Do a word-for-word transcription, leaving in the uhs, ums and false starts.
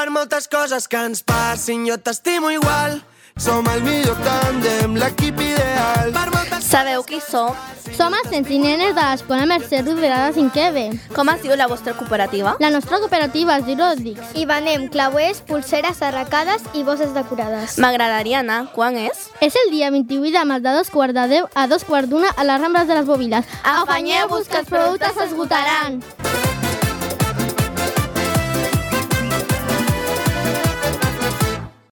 Per moltes coses que ens passin jo t'estimo igual. Som el millor tàndem, l'equip ideal. Sabeu qui som? Som els nens i nenes de l'Escola Mercè Rodoreda de cinquè B. Com es diu la vostra cooperativa? La nostra cooperativa es diu Rodix. I venem clauers, pulseres arracades i bosses decorades. M'agradaria anar. Quan és? És el dia vint-i-vuit de març de dos quarts de deu a dos quarts d'una a les Rambles de les Boviles. Afanyeu-vos que els productes s'esgotaran!